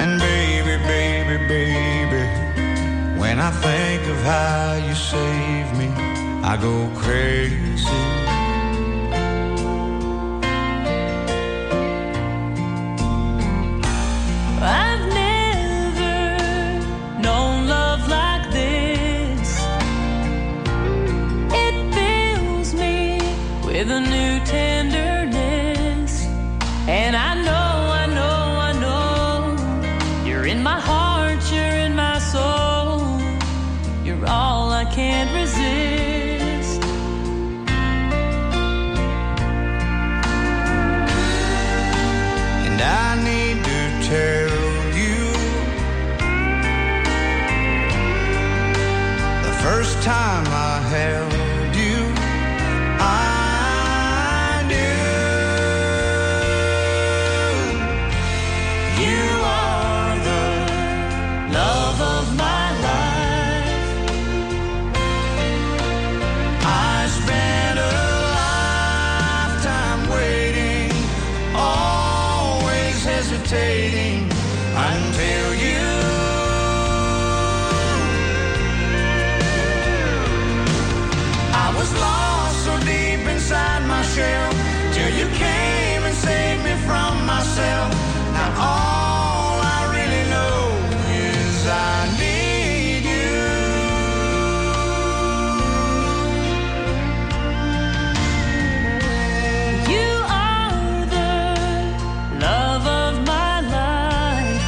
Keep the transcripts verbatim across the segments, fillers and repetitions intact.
And baby, baby, baby, when I think of how you saved me, I go crazy. I've never known love like this. It fills me with a new tenderness. And I know, I know, I know, you're in my heart, you're in my soul. You're all I can't resist. And I need to tell you, the first time I held you, I knew you are the love of my life. I spent a lifetime waiting, always hesitating until you. I was lost so deep inside my shell till you came and saved me from myself. Now all I really know is I need you. You are the love of my life.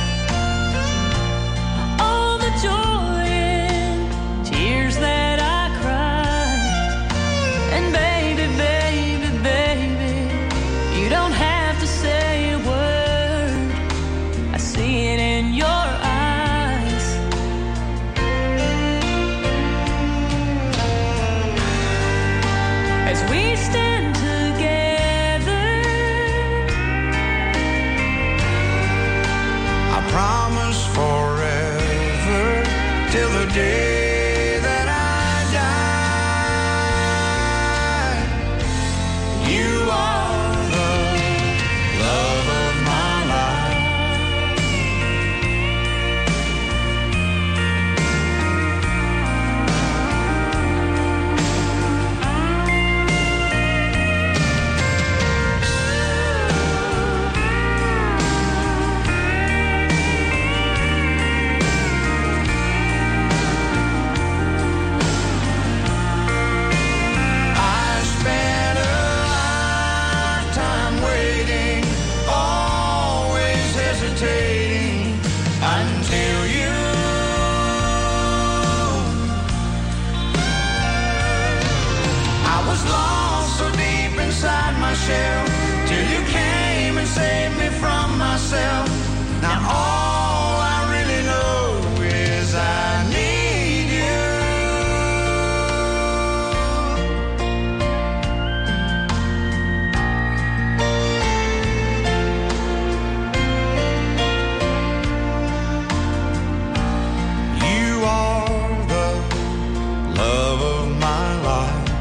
All the joy and tears that I cry. And baby, baby, baby, you don't have to say a word. I see it in your eyes. As we stand together, I promise forever till the day that I die. You are the love of my life. I spent a lifetime waiting, always hesitating until you. I was lost so deep inside my shell till you came and saved me from myself. Now all I really know is I need you. You are the love of my life.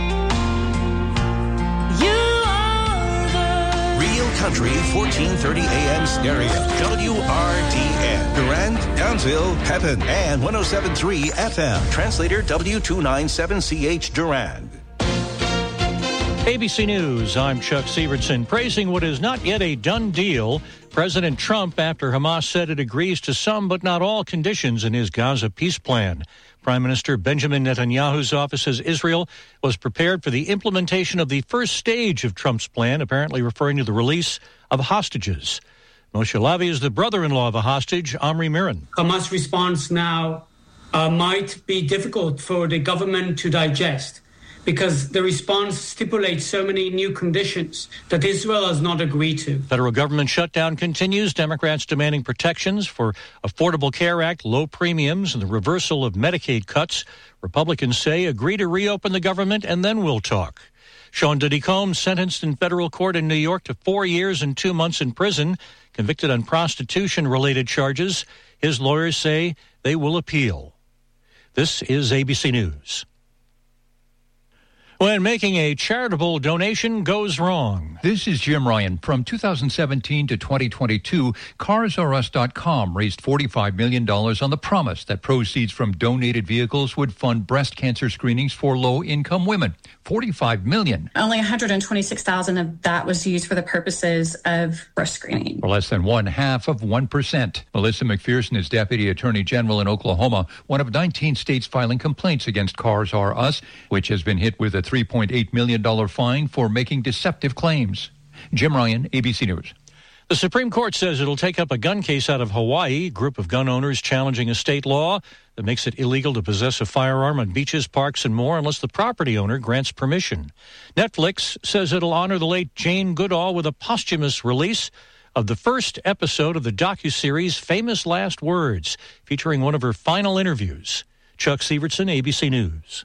you are the Real Country, fourteen thirty A M stereo. W R D N. Durand, Townsville, Pepin, and one oh seven point three F M. Translator W two ninety-seven C H Durand. A B C News, I'm Chuck Sievertson. Praising what is not yet a done deal, President Trump, after Hamas said it agrees to some but not all conditions in his Gaza peace plan. Prime Minister Benjamin Netanyahu's office says Israel was prepared for the implementation of the first stage of Trump's plan, apparently referring to the release of hostages. Moshe Lavi is the brother-in-law of a hostage, Omri Miran. Hamas' response now uh, might be difficult for the government to digest because the response stipulates so many new conditions that Israel has not agreed to. Federal government shutdown continues. Democrats demanding protections for Affordable Care Act, low premiums, and the reversal of Medicaid cuts. Republicans say agree to reopen the government and then we'll talk. Sean Diddy Combs sentenced in federal court in New York to four years and two months in prison, convicted on prostitution-related charges. His lawyers say they will appeal. This is A B C News. When making a charitable donation goes wrong. This is Jim Ryan. From two thousand seventeen to twenty twenty-two, Cars R Us dot com raised forty-five million dollars on the promise that proceeds from donated vehicles would fund breast cancer screenings for low-income women. forty-five million dollars. Only one hundred twenty-six thousand dollars of that was used for the purposes of breast screening. Or less than one half of one percent. Melissa McPherson is Deputy Attorney General in Oklahoma, one of nineteen states filing complaints against Cars R Us, which has been hit with a three point eight million dollars fine for making deceptive claims. Jim Ryan, A B C News. The Supreme Court says it'll take up a gun case out of Hawaii, a group of gun owners challenging a state law that makes it illegal to possess a firearm on beaches, parks, and more unless the property owner grants permission. Netflix says it'll honor the late Jane Goodall with a posthumous release of the first episode of the docuseries Famous Last Words, featuring one of her final interviews. Chuck Sievertson, A B C News.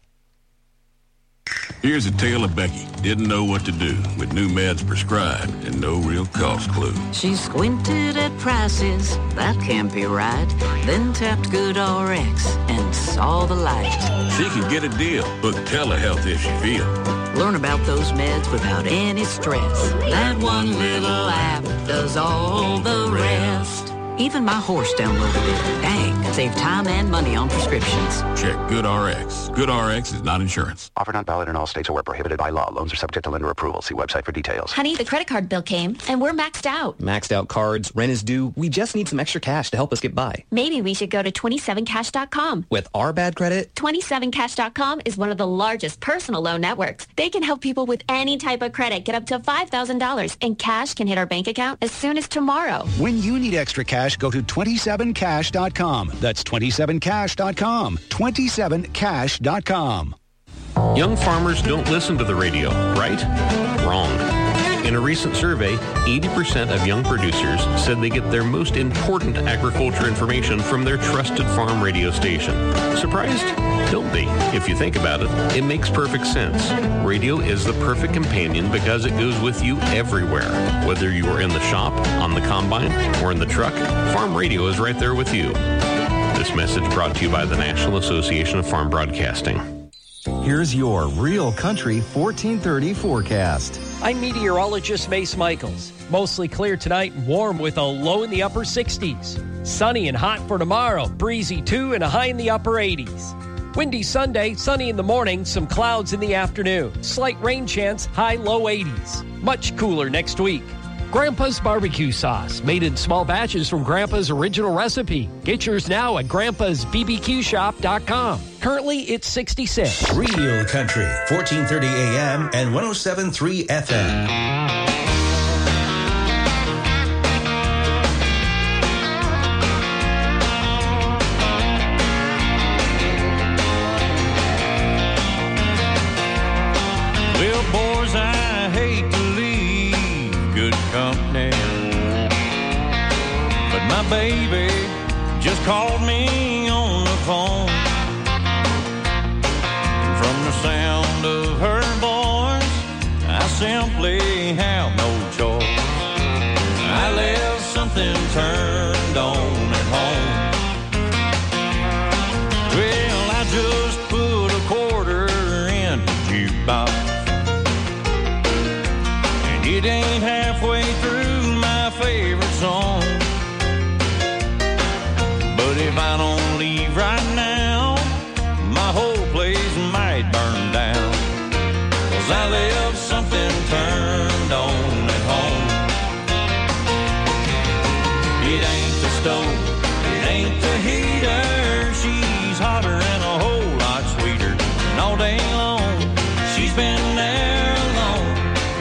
Here's a tale of Becky. Didn't know what to do with new meds prescribed and no real cost clue. She squinted at prices, that can't be right. Then tapped GoodRx and saw the light. She can get a deal. Book telehealth if she feels. Learn about those meds without any stress. That one little app does all the rest. Even my horse downloaded it. Dang, save time and money on prescriptions. Check GoodRx. GoodRx is not insurance. Offer not valid in all states or where prohibited by law. Loans are subject to lender approval. See website for details. Honey, the credit card bill came, and we're maxed out. Maxed out cards, rent is due. We just need some extra cash to help us get by. Maybe we should go to twenty-seven cash dot com. With our bad credit? twenty-seven cash dot com is one of the largest personal loan networks. They can help people with any type of credit get up to five thousand dollars, and cash can hit our bank account as soon as tomorrow. When you need extra cash, go to twenty-seven cash dot com. That's twenty-seven cash dot com. twenty-seven cash dot com. Young farmers don't listen to the radio, right? Wrong. In a recent survey, eighty percent of young producers said they get their most important agriculture information from their trusted farm radio station. Surprised? Don't be. If you think about it, it makes perfect sense. Radio is the perfect companion because it goes with you everywhere. Whether you are in the shop, on the combine, or in the truck, farm radio is right there with you. This message brought to you by the National Association of Farm Broadcasting. Here's your Real Country fourteen thirty forecast. I'm meteorologist Mace Michaels. Mostly clear tonight and warm with a low in the upper sixties. Sunny and hot for tomorrow, breezy too, and a high in the upper eighties. Windy Sunday, sunny in the morning, some clouds in the afternoon. Slight rain chance, high low eighties. Much cooler next week. Grandpa's barbecue sauce, made in small batches from Grandpa's original recipe. Get yours now at grandpas b b q shop dot com. Currently, it's sixty-six. Real Country, fourteen thirty A M and one oh seven point three F M. My baby just called me on the phone. And from the sound of her voice, I simply have no choice. I left something turned on at home. Well, I just put a quarter in the jukebox, and it ain't halfway through my favorite song. But if I don't leave right now, my whole place might burn down. 'Cause I left something turned on at home. It ain't the stove, it ain't the heater. She's hotter and a whole lot sweeter. And all day long, she's been there alone.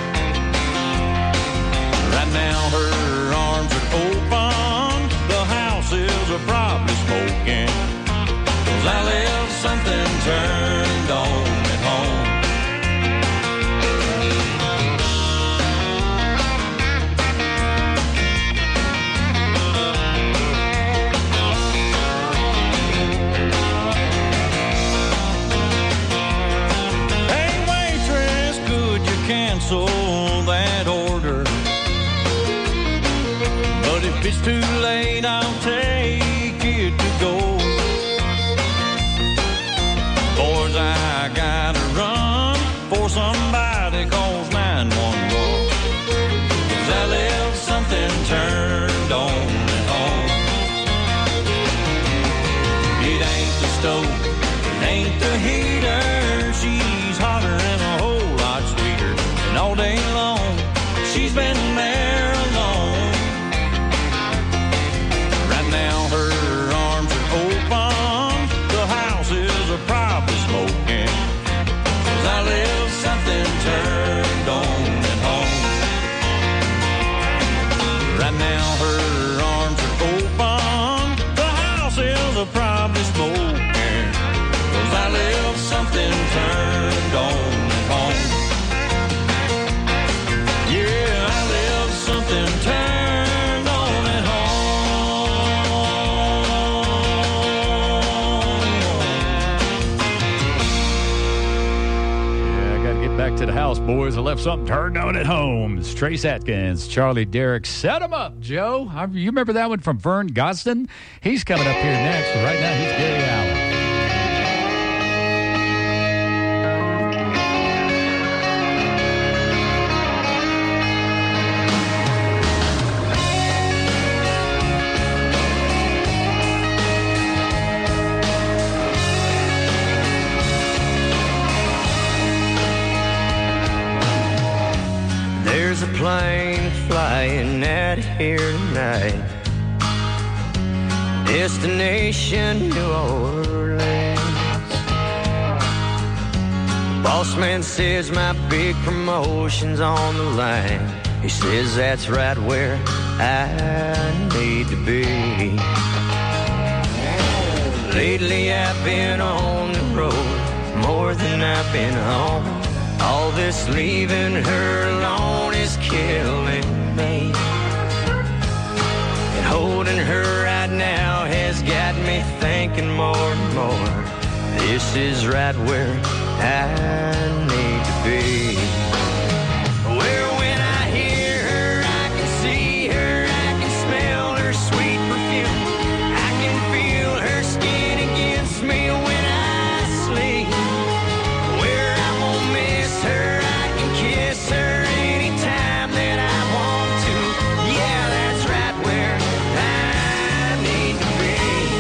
Right now her arms are open, the house is probably smoking, 'cause I left something turned on at home. Hey waitress, could you cancel that order? But if it's too late, I'll take it to go. Boys, I gotta run for somebody calls nine one one. 'Cause I left something turned on at home. It ain't the stove, it ain't the heater. She's hotter and a whole lot sweeter. And all day long, she's been there alone. Right now, her arms are open. The house is a probably smoking. 'Cause I left something turned on at home. Right now, her arms are open. The house is a probably smoking. 'Cause I left something turned on at home. Yeah, I left something turned on at Yeah, I got to get back to the house, boys. I left something turned on at home. It's Trace Atkins, Charlie Derrick. Set him up, Joe. I- You remember that one from Vern Gosden? He's coming up here next. Right now, he's Gary Allen. There's a plane flying out here tonight. Destination New Orleans. Boss man says my big promotion's on the line. He says that's right where I need to be. Lately I've been on the road more than I've been home. All this leaving her alone is killing me. And holding her right now has got me thinking more and more. This is right where I need to be. Where when I hear her, I can see her, I can smell her sweet perfume. I can feel her skin against me when I sleep. Where I won't miss her, I can kiss her anytime that I want to. Yeah, that's right where I need to be.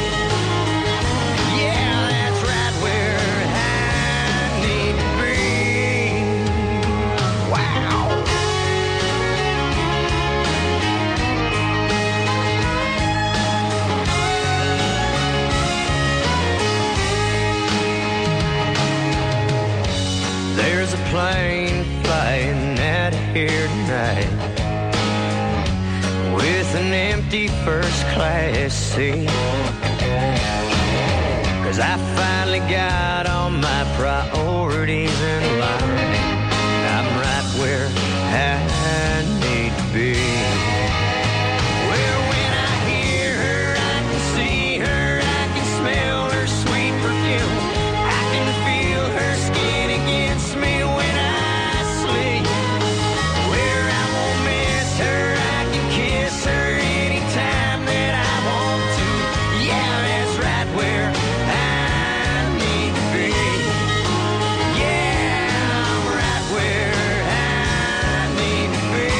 Yeah, that's right where I need to be. Wow. There's a plane flying out of here tonight with an empty first class seat. 'Cause I finally got all my priorities in line. I'm right where I need to be. Where when I hear her, I can see her, I can smell her sweet perfume. I can feel her skin against me when I sleep. Where I won't miss her, I can kiss her anytime that I want to. Yeah, that's right where I need to be. Yeah, I'm right where I need to be.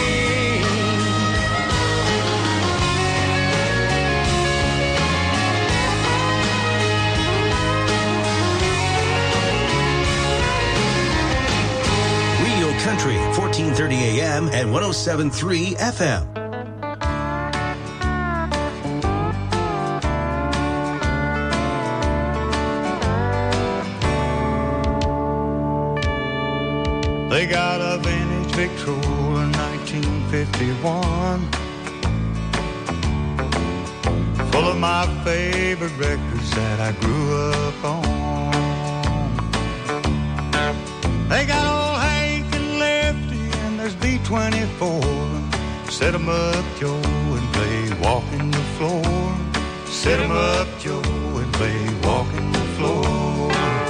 Real Country, fourteen thirty A M and one oh seven point three F M. They got a vintage Victrola nineteen fifty-one, full of my favorite records that I grew up on. They got old Hank and Lefty and there's B twenty-four. Set 'em up, Joe, and play Walking the Floor. Set 'em up, Joe, and play Walking the Floor.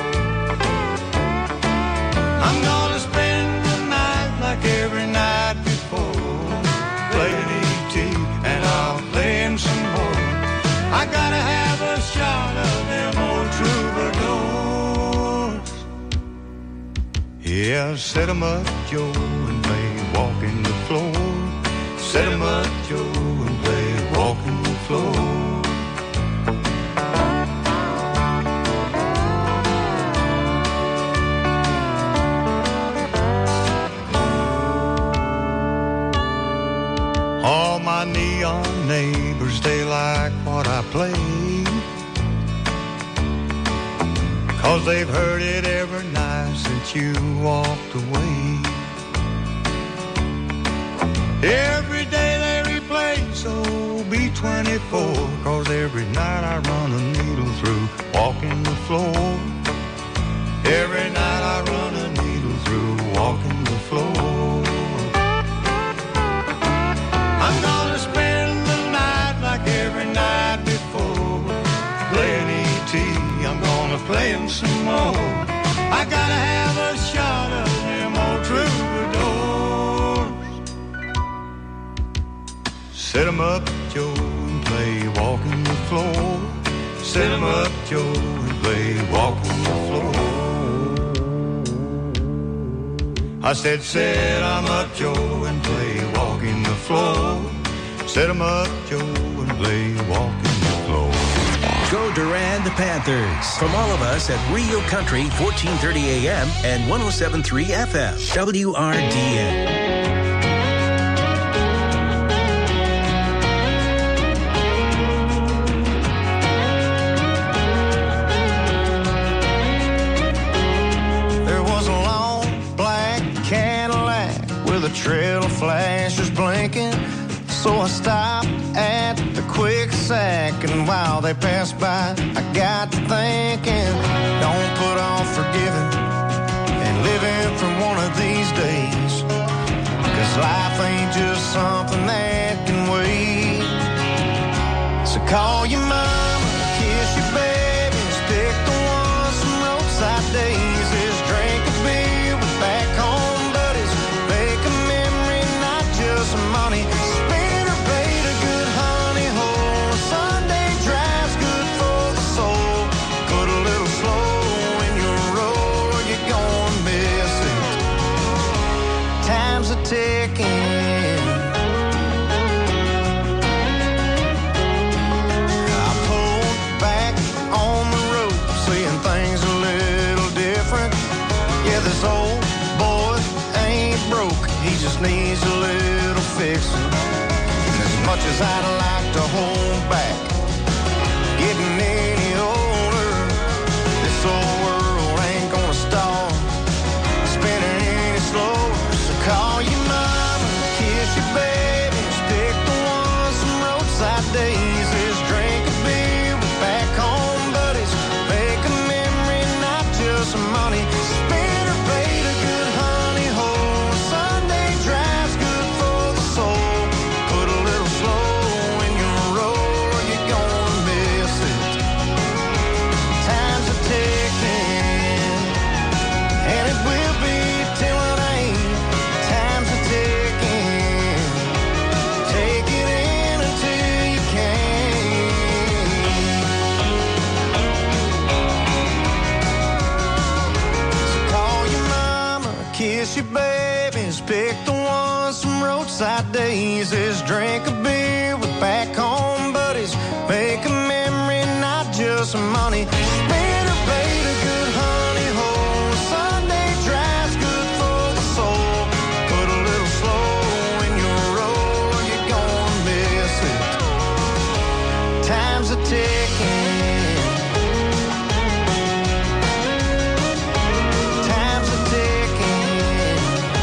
I'm gonna spend the night like every night before, playing E T and I'll play him some more. I gotta have a shot of them old troubadours. Yeah, Yeah, set 'em up, Joe, and play walking the floor. Set 'em up, Joe, and play walking the floor. All my neon neighbors, they like what I play, 'cause they've heard it every night since you walked away. Every day they replay, so be twenty-four, 'cause every night I run a needle through walking the floor. Every night I run a needle through walking the floor. I'm gonna spend the night like every night before, playing E T, I'm gonna play him some more. I gotta have a shot of them old troubadours. Set 'em up, Joe, and play walking the floor. Set 'em up, Joe, and play walking the floor. I said, set 'em up, Joe, and play walking the floor. Set 'em up, Joe, and play walking the floor. Go Durand Panthers. From all of us at Rio Country, fourteen thirty A M and one oh seven point three F M, W R D N. Trail of flashes blinking, so I stopped at the quick sack, and while they passed by, I got to thinking, don't put off forgiving and living for one of these days, 'cause life ain't just something that can wait. So call your mama, kiss your babies, pick the ones from roadside daisies, drink a beer with back home buddies, some money, spend or bait a good honey hole. Sunday drive's good for the soul. Put a little slow in your roll or you're gonna miss it. Time's a ticking. I pulled back on the road, seeing things a little different. Yeah, this old boy ain't broke, he just needs a little fixing. As much as I'd like to hold back, getting any older, this old world ain't gonna stop spinning any slower. So call your mama, kiss your babies, pick the ones from roadside daisies, drink a beer with back home buddies, make a memory, not just some money. Spin or bait a good honey hole. Sunday drive's good for the soul. Put a little slow in your roll or you're gonna miss it. Time's a ticking, and it will be till it ain't. Time's a ticking, take it in until you can. So call your mama, kiss your babies, pick the ones from roadside daisies, drink a beer with back home buddies, make a memory, not just some money. Spin or bait a good honey hole. Sunday drive's good for the soul. Put a little slow in your roll or you're gonna miss it. Time's a ticking. Time's a ticking.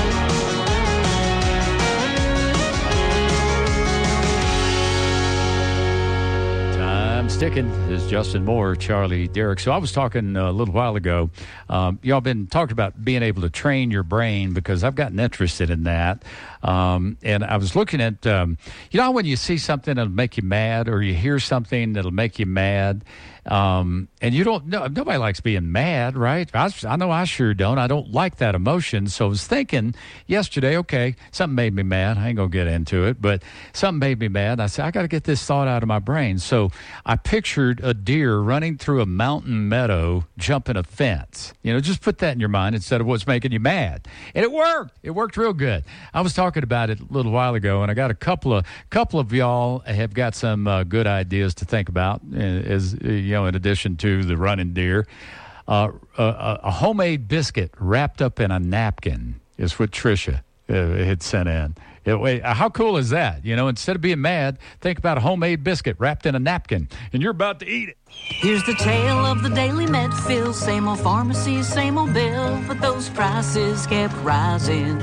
Time's ticking is Justin Moore, Charlie Derrick. So I was talking a little while ago. Um, y'all been talking about being able to train your brain, because I've gotten interested in that. Um, and I was looking at, um, you know, when you see something that'll make you mad, or you hear something that'll make you mad, um, And you don't know, nobody likes being mad, right? I, I know I sure don't. I don't like that emotion. So I was thinking yesterday, okay, something made me mad. I ain't going to get into it, but something made me mad. I said, I got to get this thought out of my brain. So I pictured a deer running through a mountain meadow, jumping a fence. You know, just put that in your mind instead of what's making you mad. And it worked. It worked real good. I was talking about it a little while ago, and I got a couple of couple of y'all have got some uh, good ideas to think about, as you know, in addition to the running deer. Uh, a, a homemade biscuit wrapped up in a napkin is what Tricia uh, had sent in. It, how cool is that? You know, instead of being mad, think about a homemade biscuit wrapped in a napkin, and you're about to eat it. Here's the tale of the daily med fill. Same old pharmacy, same old bill, but those prices kept rising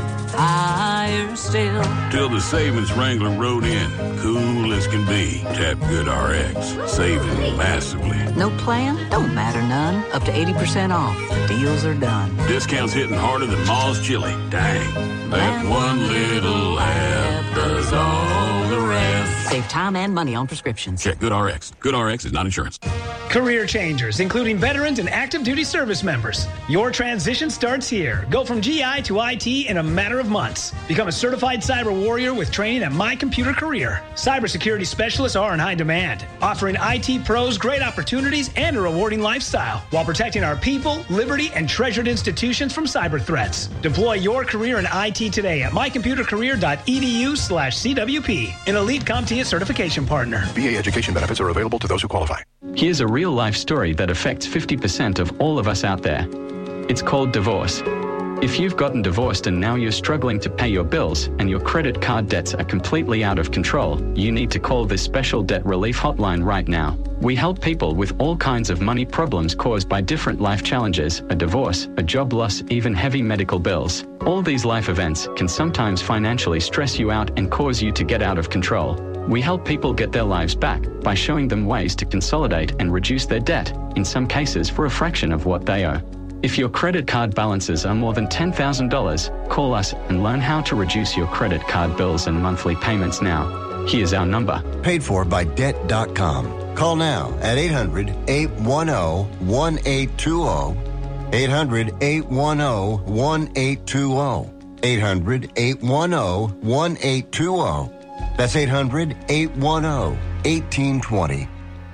higher still. Till the savings Wrangler rode in, cool as can be. Tap GoodRx, saving massively. No plan? Don't matter none. Up to eighty percent off. The deals are done. Discounts hitting harder than Ma's chili. Dang. That one little app does all the rest. Save time and money on prescriptions. Check GoodRx. GoodRx is not insurance. Career changers, including veterans and active duty service members. Your transition starts here. Go from G I to I T in a matter of months. Become a certified cyber warrior with training at My Computer Career. Cybersecurity specialists are in high demand, offering I T pros great opportunities and a rewarding lifestyle while protecting our people, liberty, and treasured institutions from cyber threats. Deploy your career in I T today at mycomputercareer.edu slash CWP, an elite CompTIA certification partner. V A education benefits are available to those who qualify. Here's a real-life story that affects fifty percent of all of us out there. It's called divorce. If you've gotten divorced and now you're struggling to pay your bills and your credit card debts are completely out of control, you need to call this special debt relief hotline right now. We help people with all kinds of money problems caused by different life challenges, a divorce, a job loss, even heavy medical bills. All these life events can sometimes financially stress you out and cause you to get out of control. We help people get their lives back by showing them ways to consolidate and reduce their debt, in some cases for a fraction of what they owe. If your credit card balances are more than ten thousand dollars, call us and learn how to reduce your credit card bills and monthly payments now. Here's our number. Paid for by debt dot com. Call now at eight hundred, eight one zero, one eight two zero. eight hundred, eight one zero, one eight two zero. eight hundred, eight one zero, one eight two zero. That's eight hundred, eight one zero, one eight two zero.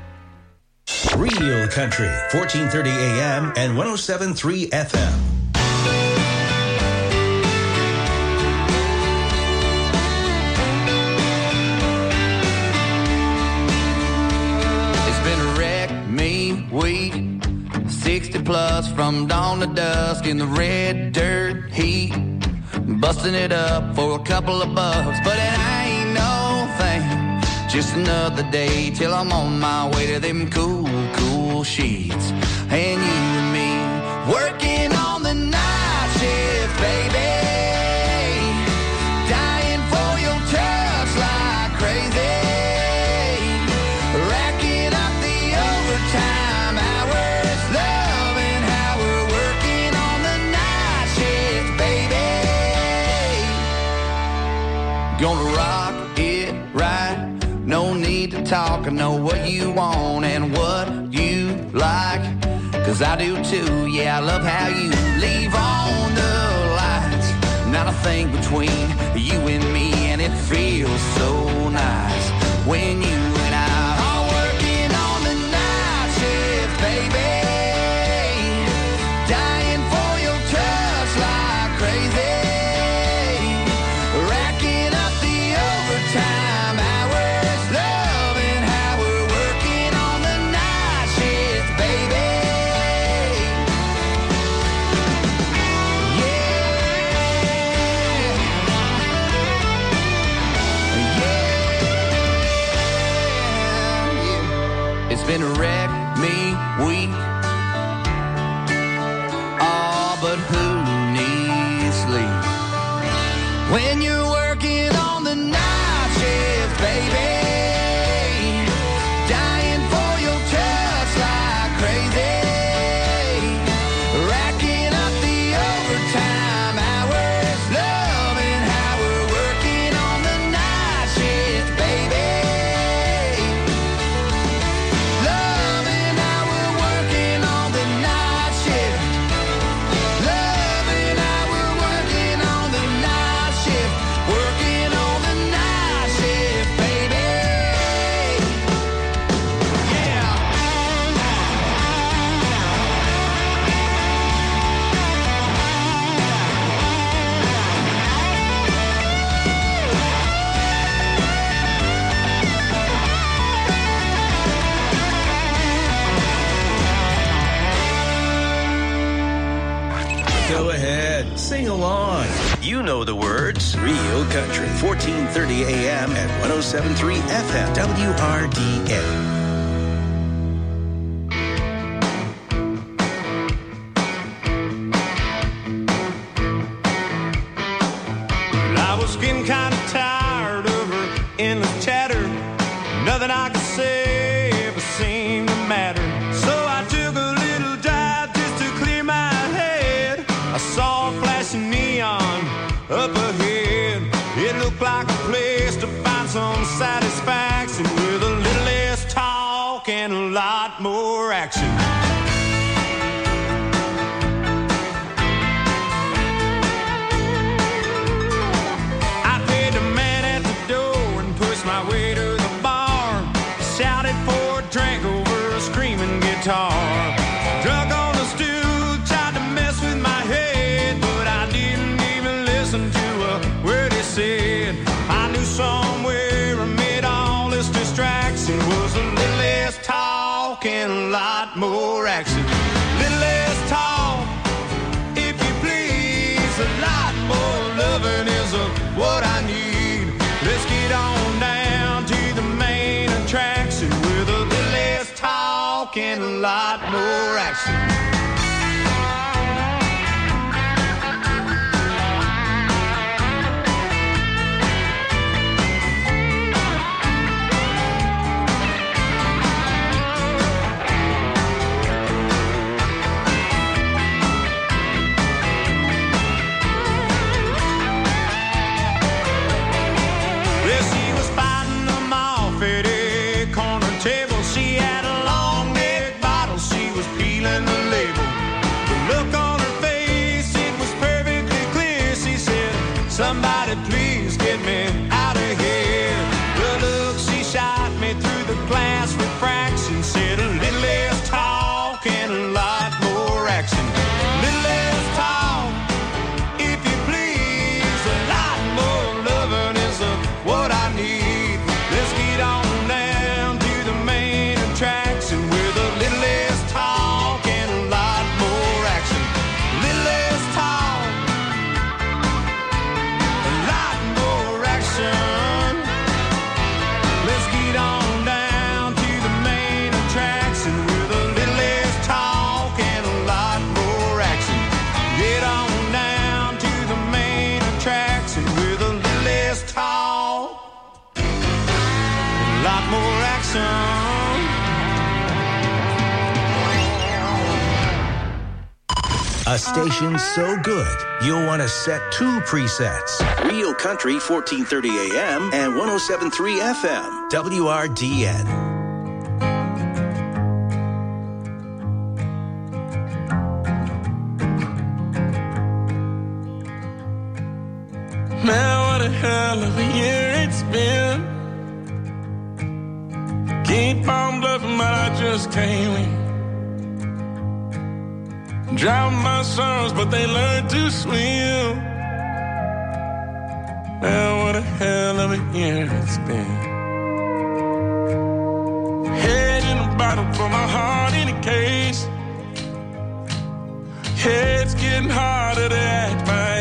Real Country, fourteen thirty A M and one oh seven point three F M. It's been a wreck, me, week, sixty plus from dawn to dusk in the red dirt heat, busting it up for a couple of bucks, but it ain't no thing. Just another day till I'm on my way to them cool, cool sheets. And you and me working on the night shift, baby. Dying for your touch like crazy. Racking up the overtime hours. Loving how we're working on the night shift, baby. Gonna rock it right. No need to talk, I know what you want and what you like. Cause I do too, yeah, I love how you leave on the lights. Not a thing between you and me, and it feels so nice when you and I are working on the night shift, baby. Dying for your touch like crazy. Racking up the overtime. It's been a wreck, me, week. Oh, but who needs sleep when you're working on the night shift, baby? Dying for your touch like crazy. Racking up the overtime hours. Loving how we're working on the night shift, baby. Loving how we're working on. You know the words. Real Country, fourteen thirty A M and one oh seven point three F M, W R D N. Getting kind of tired of her endless chatter. Nothing I could say ever seemed to matter. So I took a little drive just to clear my head. I saw a flashing neon up ahead. It looked like a place to find some satisfaction with a little less talk and a lot more action. My way to the bar, shouted for a drink over a screaming guitar. Drunk on the stool, tried to mess with my head, but I didn't even listen to a word he said. I knew somewhere amid all this distraction was a little less talk and a lot more action. Little less talk, if you please, a lot more loving is a, what I need. Let's get on down to the main attraction with a little less talk and a lot more action. Somebody please get me out of here. The look she shot me through the glass refraction said a little less talk and a lot more action. Little less talk, if you please, a lot more loving is a, what I need. Let's get on down to the main attraction with a little less talk and a lot more action. Little less talk. Let's get on down to the main attraction with a little less talk and a lot more action. Get on down to the main attraction with a little less talk, a lot more action. A station so good, you'll want to set two presets. Real Country, fourteen thirty A M and one oh seven point three F M, W R D N. Man, what a hell of a year it's been. Keep on bluffing, but I just can't win. Drown my sons, but they learned to swim. Man, what a hell of a year it's been. Head in a bottle for my heart in a case. Head's getting harder to act my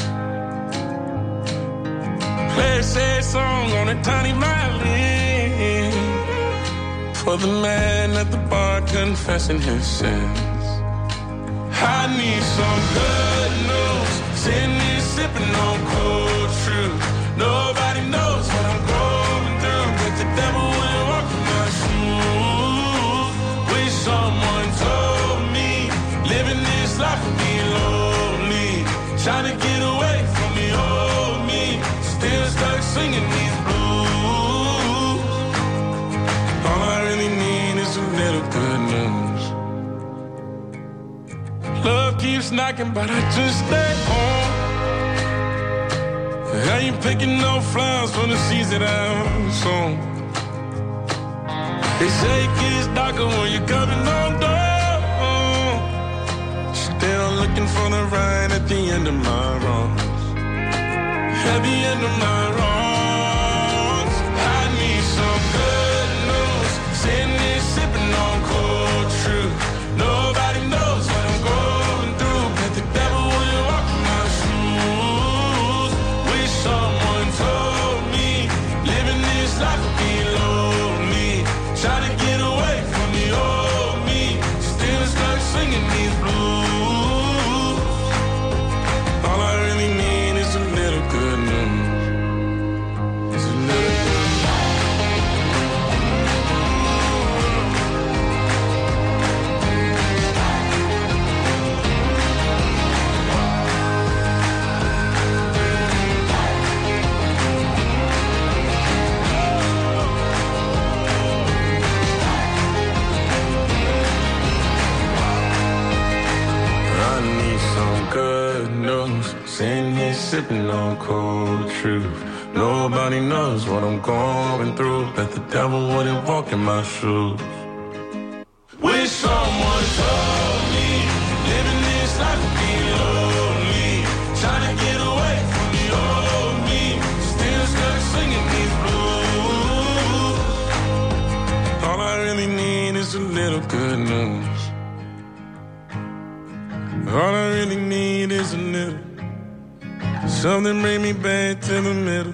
age. Play a sad song on a tiny violin for the man at the bar confessing his sins. I need some good news. Sitting here sipping on cold truth. Nobody knows what I'm going through, but the devil will walk in my shoes. Wish someone told me living this life would be lonely. Trying to get away from the old me. Still stuck singing these blues. All I really need is a little good news. Love keeps knocking, but I just stay home. I ain't picking no flowers for the seeds that I'm sown. They say it gets darker when you're coming on down. Still looking for the right at the end of my wrongs. At the end of my wrongs, I need some good news. Sitting here sipping on cold truth. Nobody knows what I'm going through, but the devil will walk in my shoes. sipping on cold truth. Nobody knows what I'm going through. Bet the devil wouldn't walk in my shoes. Wish someone told me living this life would be lonely. Trying to get away from the old me. Still stuck singing these blues. All I really need is a little good news. All I really need is a little. Something bring me back to the middle.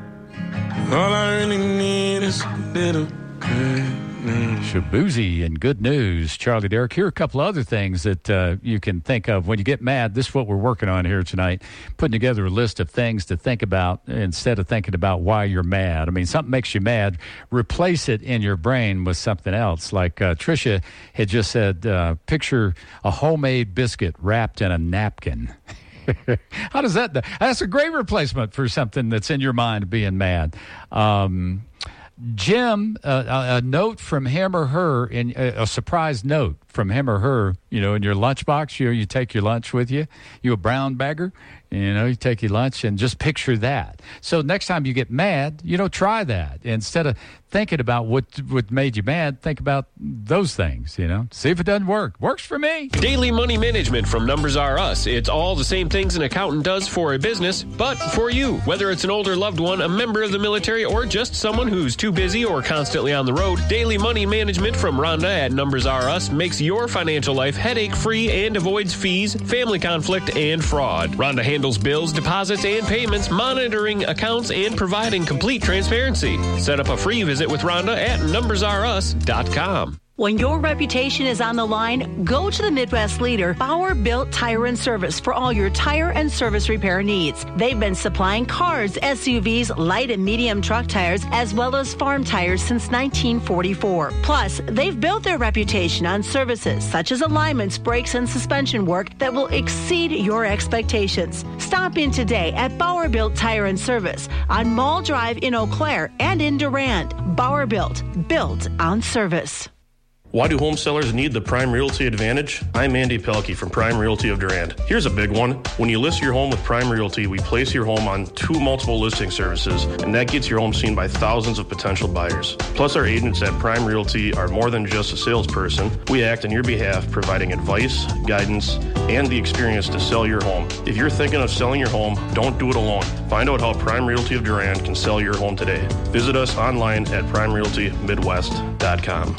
All I really need is a little good news. Shabuzi and good news. Charlie Derrick. Here are a couple of other things that uh, you can think of when you get mad. This is what we're working on here tonight, putting together a list of things to think about instead of thinking about why you're mad. I mean, something makes you mad, replace it in your brain with something else. Like uh, Tricia had just said, uh, picture a homemade biscuit wrapped in a napkin. How does that? That's a great replacement for something that's in your mind being mad. Um, Jim, uh, a, a note from him or her, in a, a surprise note from him or her, you know, in your lunchbox. You know, you take your lunch with you. You a brown bagger, you know, you take your lunch and just picture that. So next time you get mad, you know, try that. Instead of thinking about what what made you mad, think about those things, you know. See if it doesn't work. Works for me. Daily money management from Numbers R Us. It's all the same things an accountant does for a business, but for you. Whether it's an older loved one, a member of the military, or just someone who's too busy or constantly on the road, Daily Money Management from Rhonda at Numbers R Us makes your financial life headache-free and avoids fees, family conflict, and fraud. Rhonda handles bills, deposits, and payments, monitoring accounts, and providing complete transparency. Set up a free visit with Rhonda at numbers r us dot com. When your reputation is on the line, go to the Midwest leader, Bauer Built Tire and Service, for all your tire and service repair needs. They've been supplying cars, S U Vs, light and medium truck tires, as well as farm tires since nineteen forty-four. Plus, they've built their reputation on services such as alignments, brakes, and suspension work that will exceed your expectations. Stop in today at Bauer Built Tire and Service on Mall Drive in Eau Claire and in Durand. Bauer Built, built on service. Why do home sellers need the Prime Realty Advantage? I'm Andy Pelkey from Prime Realty of Durand. Here's a big one. When you list your home with Prime Realty, we place your home on two multiple listing services, and that gets your home seen by thousands of potential buyers. Plus, our agents at Prime Realty are more than just a salesperson. We act on your behalf, providing advice, guidance, and the experience to sell your home. If you're thinking of selling your home, don't do it alone. Find out how Prime Realty of Durand can sell your home today. Visit us online at prime realty midwest dot com.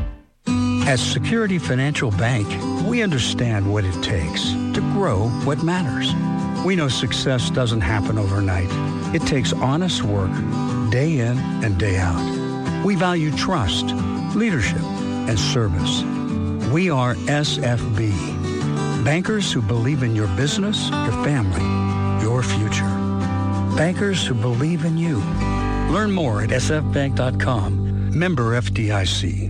At Security Financial Bank, we understand what it takes to grow what matters. We know success doesn't happen overnight. It takes honest work, day in and day out. We value trust, leadership, and service. We are S F B, bankers who believe in your business, your family, your future. Bankers who believe in you. Learn more at s f bank dot com. Member F D I C.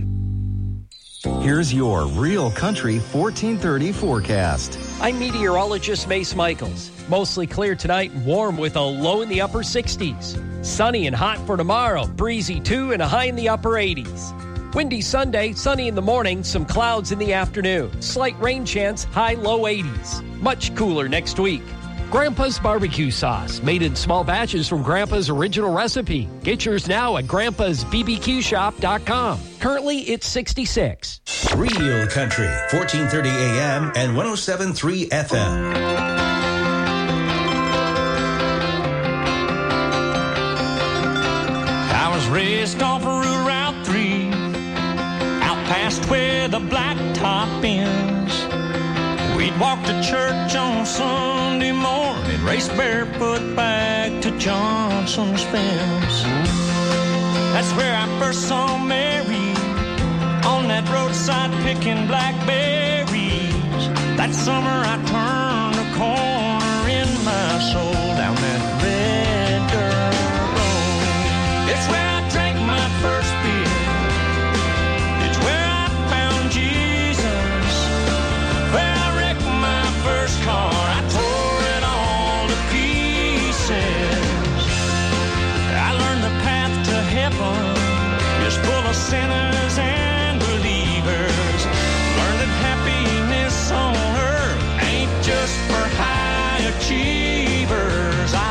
Here's your Real Country fourteen thirty forecast. I'm meteorologist Mace Michaels. Mostly clear tonight and warm with a low in the upper sixties. Sunny and hot for tomorrow, breezy too, and a high in the upper eighties. Windy Sunday, sunny in the morning, some clouds in the afternoon. Slight rain chance, high low eighties. Much cooler next week. Grandpa's Barbecue Sauce, made in small batches from Grandpa's original recipe. Get yours now at grandpas b b q shop dot com. Currently, it's sixty-six. Real Country, fourteen thirty A M and one oh seven point three F M. I was raised off of Route three, out past where the blacktop ends. We'd walk to church on Sunday morning, race barefoot back to Johnson's fence. That's where I first saw Mary, on that roadside picking blackberries. That summer I turned a corner in my soul down that red dirt road. It's where I drank my first beer. It's where I found Jesus. Where I wrecked my first car. I tore it all to pieces. I learned the path to heaven is full of sinners and believers. Learned that happiness on earth ain't just for high achievers. I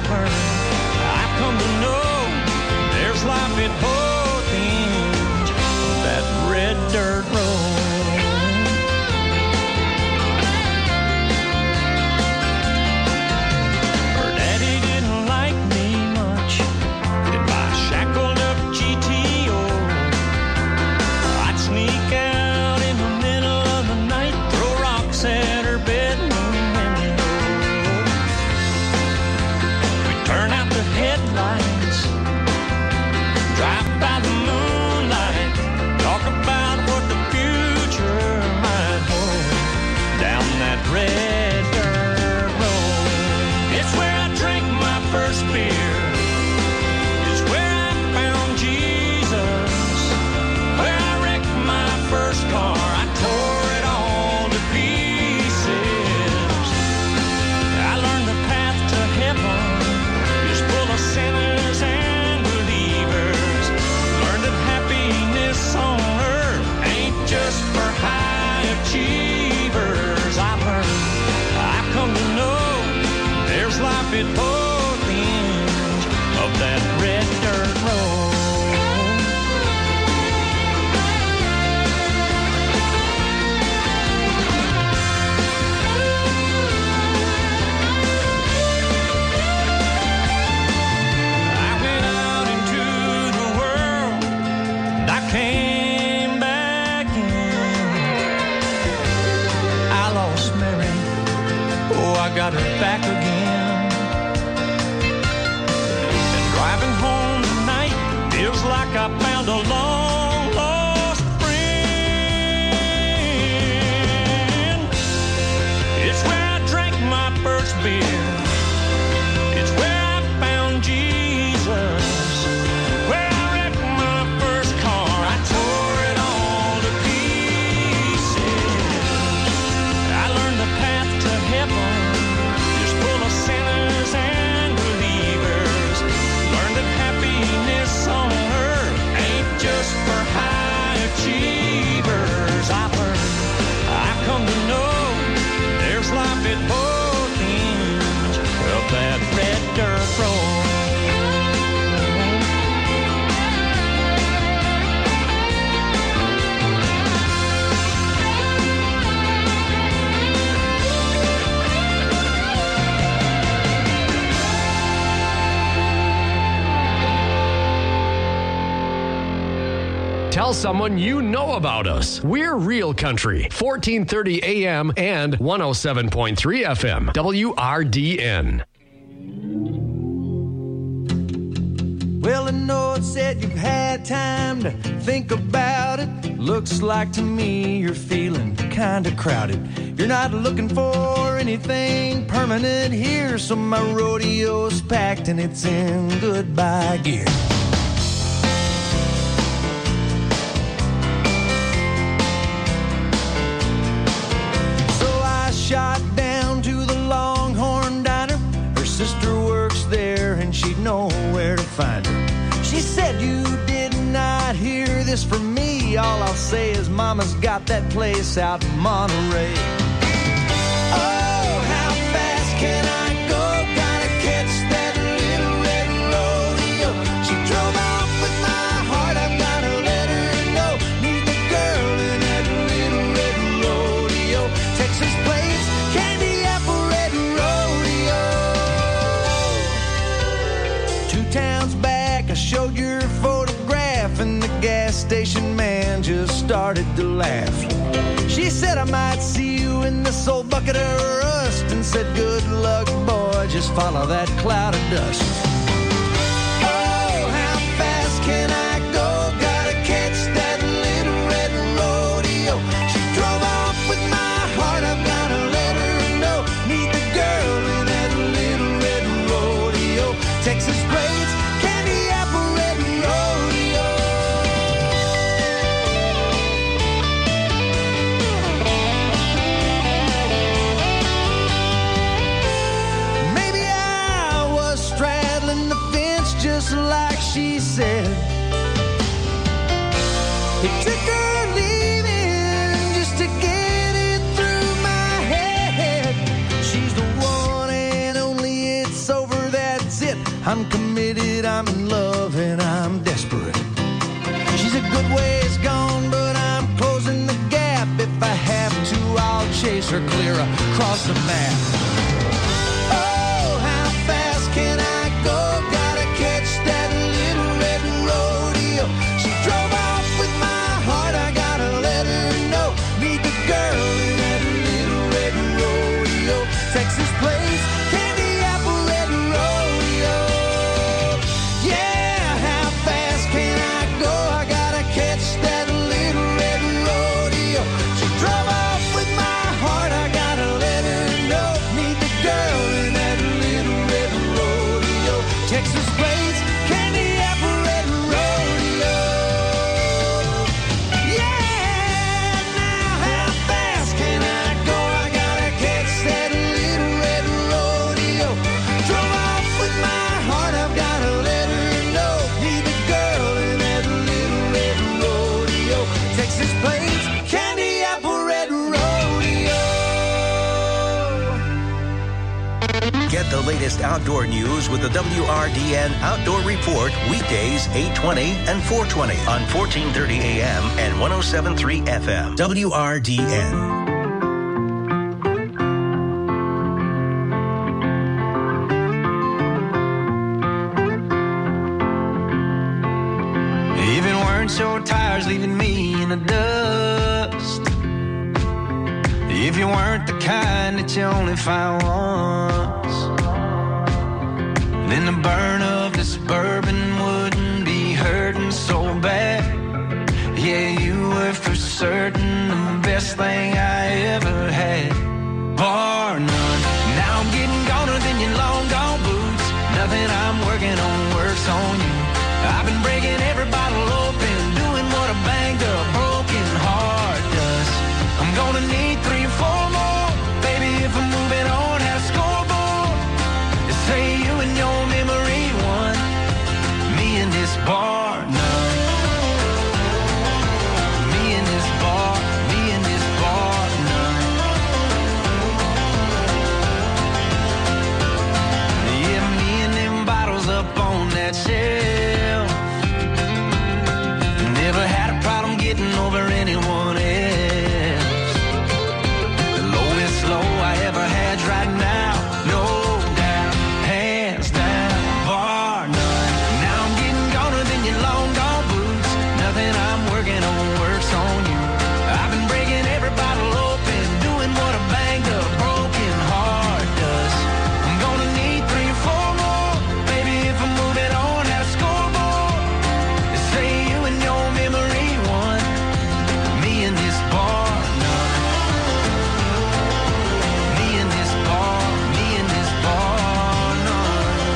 headlights. Drive by the moonlight, talk about what the future might hold. Down that red dirt road, it's where I drank my first beer. It's where I found Jesus. Where I wrecked my first car, I tore it all to pieces. I learned the path to heaven is full of sinners and believers. Learned that happiness on earth ain't just for high achievers. I learned, I come to know, there's life at both ends of that red dirt road. I went out into the world, and I came back in. I lost Mary, oh, I got her back again. And driving home tonight feels like I found a long lost friend. It's where I drank my first beer. It's where I found Jesus. Where I wrecked my first car, I tore it all to pieces. I learned the path to heaven is full of sinners and believers. Learned that happiness on earth ain't just for high achievers. I learned, I come to know, there's life at both ends of that red dirt road. Tell someone you know about us. We're Real Country, fourteen thirty A M and one oh seven point three F M, W R D N. Well, I know it said you've had time to think about it. Looks like to me you're feeling kinda crowded. You're not looking for anything permanent here, so my rodeo's packed and it's in goodbye gear. So I shot down to the Longhorn Diner. Her sister works there and she'd know where to find her. She said, you did not hear this from me. All I'll say is Mama's got that place out in Monterey. Oh, how fast can I go? Gotta catch that little red rodeo. She drove off with my heart, I've gotta let her know. Need the girl in that little red rodeo. Texas plains, candy apple red rodeo. Two towns back, I showed your photograph, and the gas station man just started to laugh. She said I might see you in this old bucket of rust, and said good luck, boy, just follow that cloud of dust. Oh, how fast can I go? Gotta catch that little red rodeo. She drove off with my heart, I've gotta let her know. Need the girl in that little red rodeo. Texas braids, candy apple red rodeo. Maybe I was straddling the fence just like she said. It took her leaving just to get it through my head. She's the one and only, it's over, that's it. I'm committed, I'm in love, and I'm desperate. She's a good ways gone, but I'm closing the gap. If I have to, I'll chase her clear across the map. Oh, how fast can I go? Gotta catch that little red rodeo. She drove off with my heart, I gotta let her know. Need the girl in that little red rodeo. Texas plains, candy apple red rodeo. Texas plains, candy apple red rodeo. Yeah, now how fast can I go? I gotta catch that little red rodeo. Drove off with my heart, I've gotta let her know. Need the girl in that little red rodeo. Texas plains, candy apple red rodeo. Get the latest outdoor news with the W R D N Outdoor Report weekdays eight twenty and four twenty on fourteen thirty A M and one oh seven point three F M. W R D N. Even weren't your tires leaving me in the dust. If you weren't the kind that you only find once, then the burn of this bourbon wouldn't be hurting so bad. Yeah, you were for certain the best thing I ever had, bar none. Now I'm getting goner than your long gone boots. Nothing I'm working on works on you. I've been breaking every bottle open, doing what a banged up broken heart does. I'm gonna need three or four more, baby, if I'm moving on. Had a scoreboard to say you and your memory won. Me and this bar none. Me and this bar, me and this bar none. Yeah, me and them bottles up on that shelf. Never had a problem getting over anyone else. The lowest low I ever had's right now, no doubt, hands down, bar none. Now I'm getting goner than your long gone boots. Nothing I'm working on works on you. I've been breaking every bottle open, doing what a banged up broken heart does. I'm gonna need three or four more, baby, if I'm moving on. Had a scoreboard to say you and your memory won. Me and this bar none. Me and this bar, me and this bar none.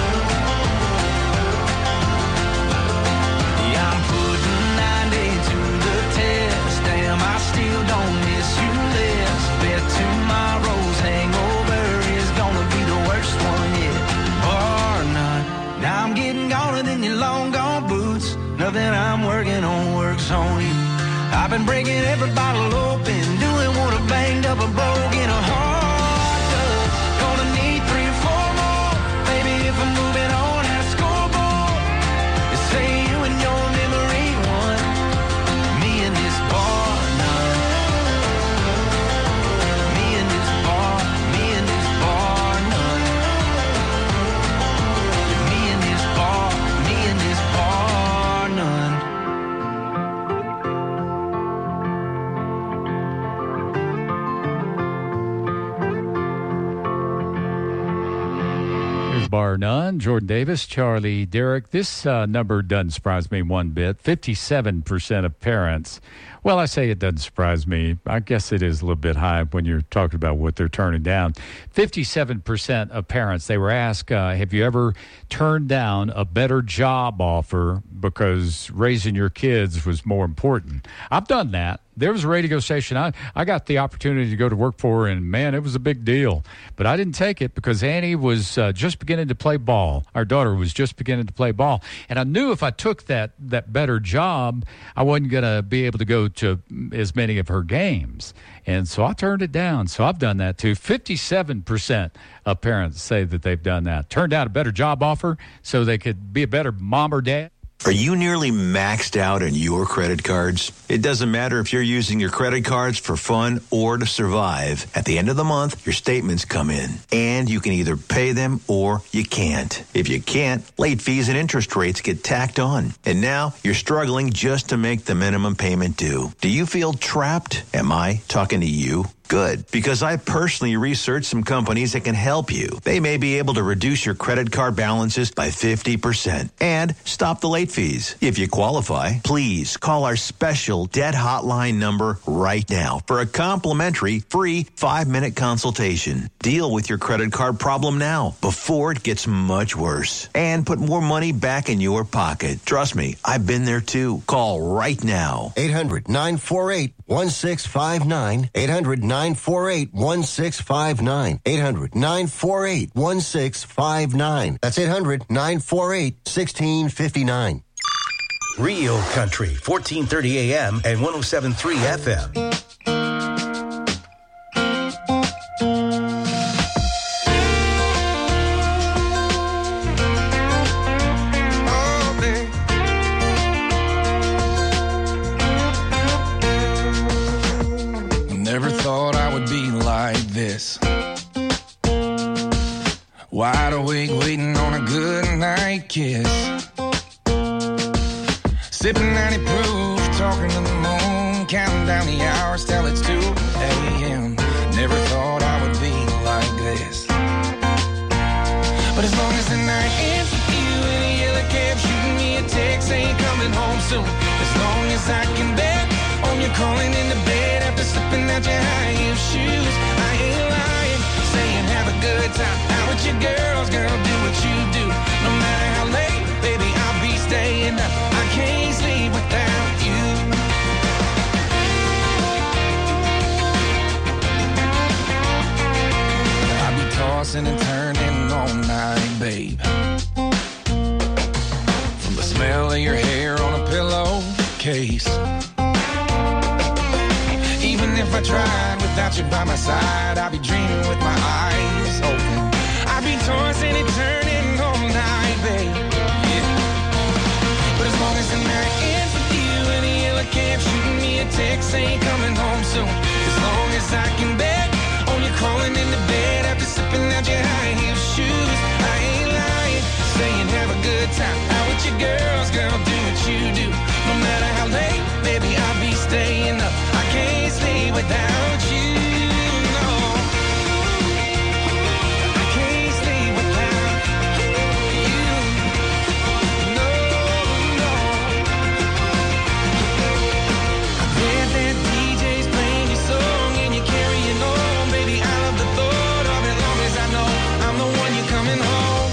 Yeah, I'm putting ninety to the test. Damn, I still don't miss you less. Bet tomorrow's hangover is gonna be the worst one yet. Bar none. Now I'm getting goner than your long gone boots. Nothing I'm working on works on you. I've been breaking every bottle open, doing what a banged up a broken heart does. Gonna need three or four more, baby, if I'm moving on. Had a scoreboard to say you and your memory won. Me and this bar none. Me and this bar, me and this bar none. Me and this bar, me and this bar none. Here's bar none. Jordan Davis, Charlie Derrick. This uh, number doesn't surprise me one bit. fifty-seven percent of parents. Well, I say it doesn't surprise me. I guess it is a little bit high when you're talking about what they're turning down. fifty-seven percent of parents, they were asked, uh, have you ever turned down a better job offer because raising your kids was more important? I've done that. There was a radio station I, I got the opportunity to go to work for, and, man, it was a big deal. But I didn't take it because Annie was uh, just beginning to play ball. Our daughter was just beginning to play ball. And I knew if I took that, that better job, I wasn't going to be able to go to as many of her games. And so I turned it down. So I've done that, too. fifty-seven percent of parents say that they've done that. Turned out a better job offer so they could be a better mom or dad. Are you nearly maxed out on your credit cards? It doesn't matter if you're using your credit cards for fun or to survive. At the end of the month, your statements come in, and you can either pay them or you can't. If you can't, late fees and interest rates get tacked on. And now you're struggling just to make the minimum payment due. Do you feel trapped? Am I talking to you? Good, because I personally researched some companies that can help you. They may be able to reduce your credit card balances by fifty percent and stop the late fees. If you qualify, please call our special debt hotline number right now for a complimentary free five-minute consultation. Deal with your credit card problem now before it gets much worse and put more money back in your pocket. Trust me, I've been there too. Call right now. eight hundred nine four eight one six five nine. eight hundred nine four eight one six five nine. eight hundred nine four eight one six five nine. That's eight hundred nine four eight one six five nine. Real Country, fourteen thirty A M and one oh seven point three F M. Never thought I would be like this. Wide awake, waiting on a good night kiss. Sipping ninety proof, talking to the moon, counting down the hours till it's two A M Never thought I would be like this. But as long as the night ends with you in a yellow cab, shooting me a text saying coming home soon. As long as I can bet on you calling into bed after slipping out your high heel shoes. I ain't lying, saying have a good time out with your girls, girl, do what you do. No matter how late, baby, I'll be staying up. I can't sleep without you. I'll be tossing and turning all night, babe. From the smell of your hair on a pillowcase. Even if I tried without you by my side, I'd be dreaming with my eyes open. I'd be tossing and turning all night, babe. Yeah. But as long as the night ends with you in a yellow cab, shooting me a text saying coming home soon. As long as I can bet on you calling into bed after sipping out your high heel shoes. I ain't lying, saying have a good time out with your girls, girl, do what you do. No matter how late, baby, I'll be staying up. I can't sleep without you, no. I can't sleep without you, no, no. I bet that D J's playing your song and you're carrying on, baby. I love the thought of it, long as I know I'm the one you're coming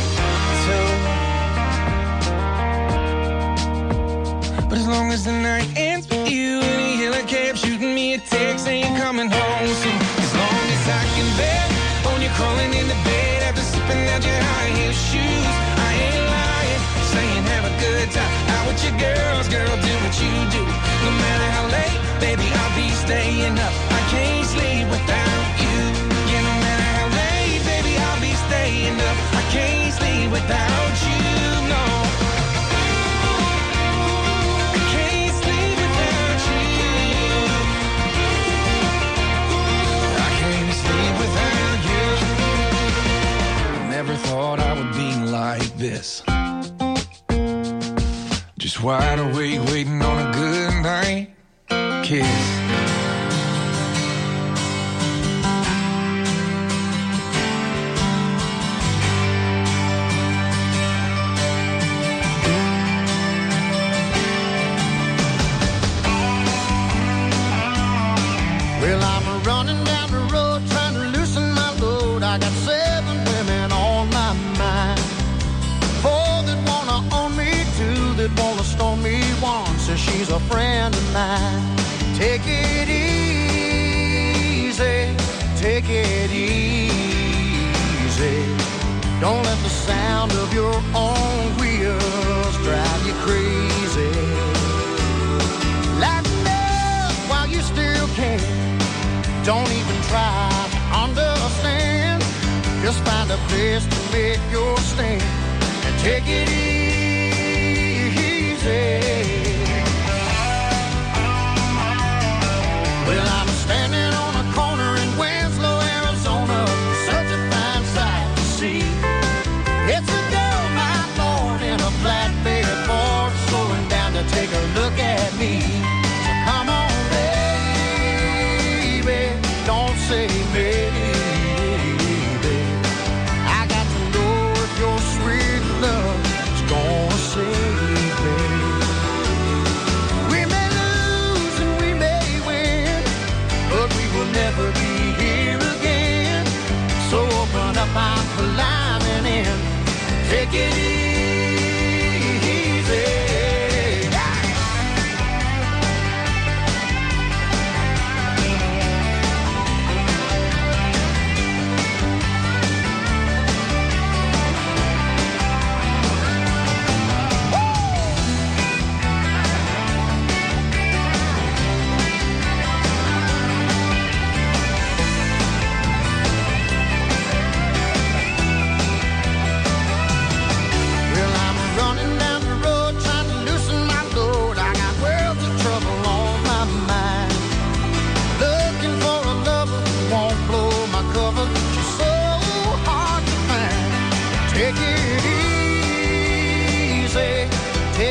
home to. But as long as the night ends with you in a yellow cab, shooting me a text saying coming home soon. As long as I can bet on you crawling into bed after sipping out your high heel shoes. I ain't lying, saying have a good time out with your girls, girl, do what you do. No matter how late, baby, I'll be staying up. I can't sleep without you. Yeah, no matter how late, baby, I'll be staying up. I can't sleep without you, no. Never thought I would be like this. Just wide awake, waiting on a good night kiss. Well, I'm running down the road trying to loosen my load. I got seven women on my mind. Four that wanna own me, two that wanna stone me. One says she's a friend of mine. Take it easy, take it easy. Don't let the sound of your own wheels drive you crazy. Lighten up while you still can. Don't even try to understand. Just find a place to make your stand and take it easy. Well, I'm standing on a corner in Winslow, Arizona. Such a fine sight to see. It's a dull night morning in a flatbed Ford, slowing down to take a look at me. So come on, baby, don't say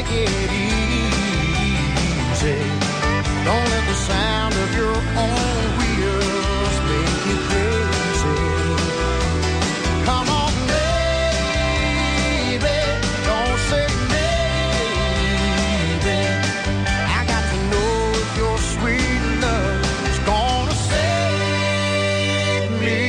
take it easy. Don't let the sound of your own wheels make you crazy. Come on, baby, don't say maybe. I got to know if your sweet love is gonna save me.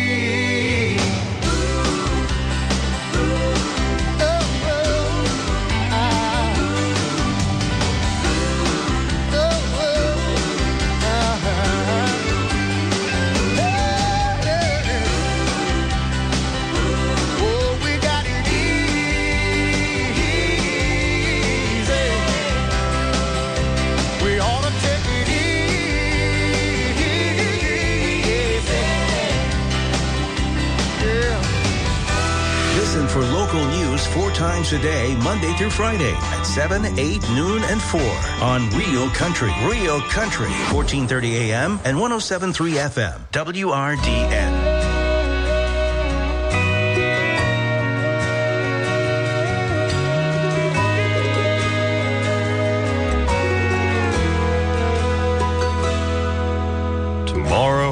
For local news four times a day, Monday through Friday at seven, eight, noon, and four on Real Country. Real Country, fourteen thirty A M and one oh seven point three F M, W R D N. Tomorrow,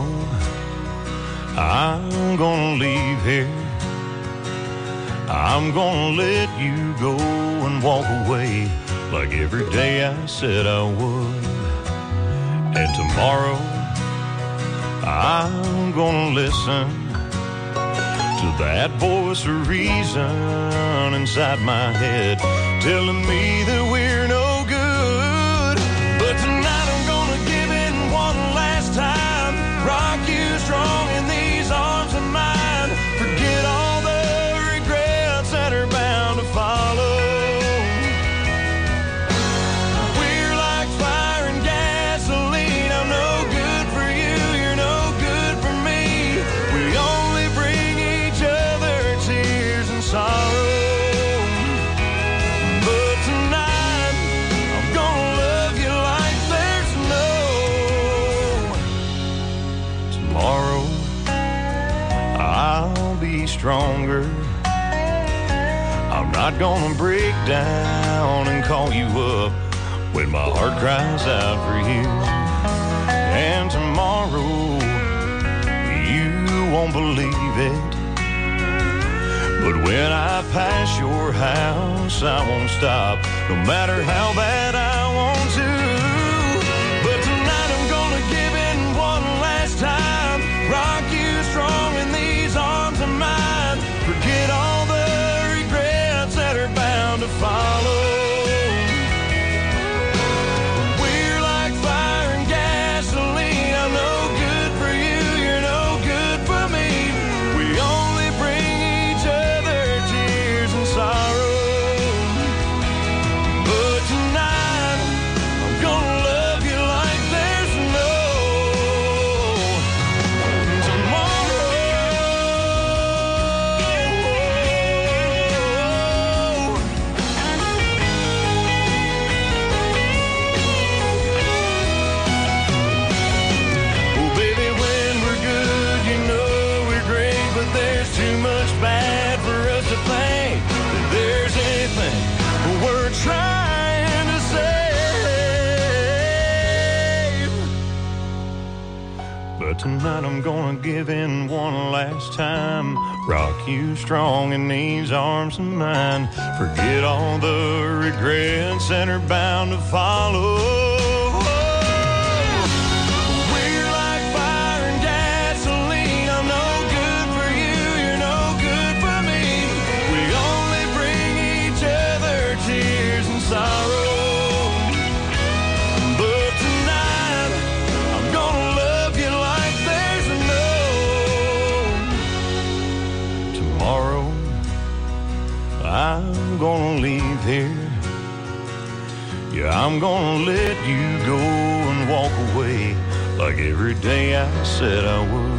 I'm gonna leave here. I'm gonna let you go and walk away like every day I said I would. And tomorrow, I'm gonna listen to that voice of reason inside my head telling me that we're no good. But tonight I'm gonna give it one last time, rock you strong in these arms of mine. Forget all the that are bound to follow. We're like fire and gasoline. I'm no good for you, you're no good for me. We only bring each other tears and sorrow. But tonight, I'm gonna love you like there's no tomorrow. I'll be stronger. I'm not gonna break down and call you up when my heart cries out for you. And tomorrow, you won't believe it, but when I pass your house, I won't stop, no matter how bad I want to. But tonight I'm gonna give in one last time, rock you strong in these arms of mine. Forget all the that are bound to follow. We're like fire and gasoline. I'm no good for you, you're no good for me. We only bring each other tears and sorrow. But tonight, I'm gonna love you like there's no tomorrow. Too much bad for us to think that there's anything we're trying to save. But tonight I'm gonna give in one last time, rock you strong in these arms of mine. Forget all the regrets that are bound to follow. I'm gonna leave here. Yeah, I'm gonna let you go and walk away like every day I said I would.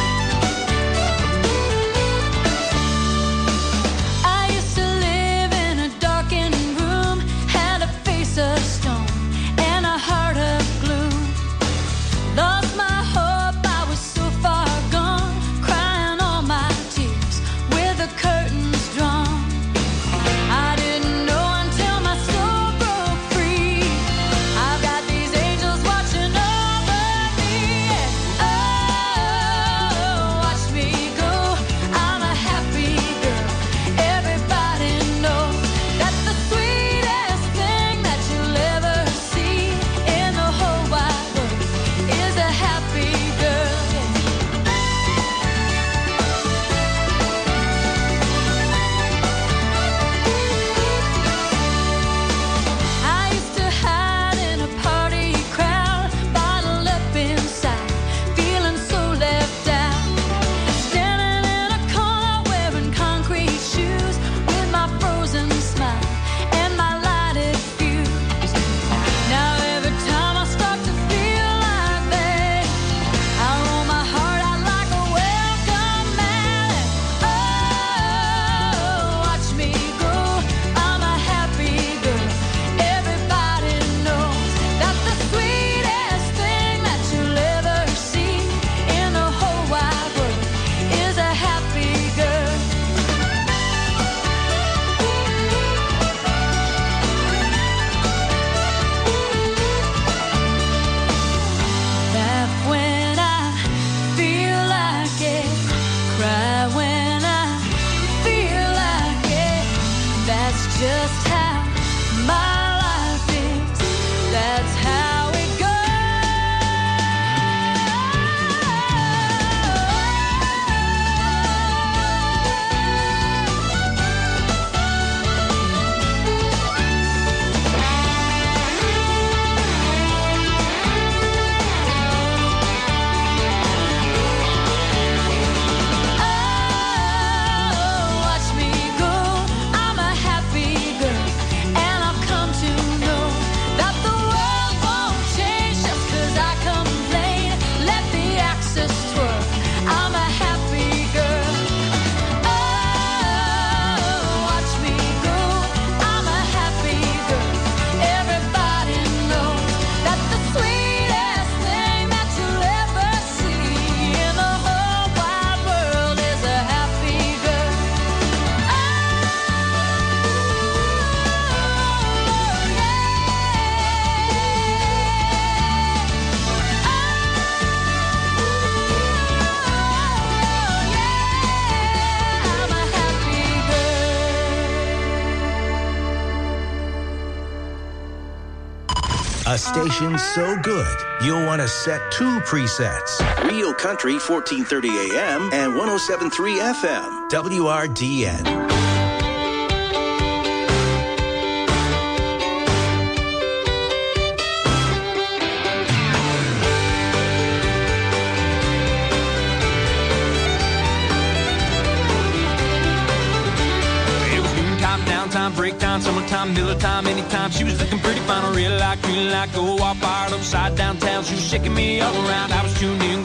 I used to live in A station so good, you'll want to set two presets. Real Country, fourteen thirty A M and one oh seven point three F M. W R D N. Time, break time, summertime, Miller time, anytime. She was looking pretty fine, real like, green like, go all fired upside downtown. She was shaking me all around. I was tuned in,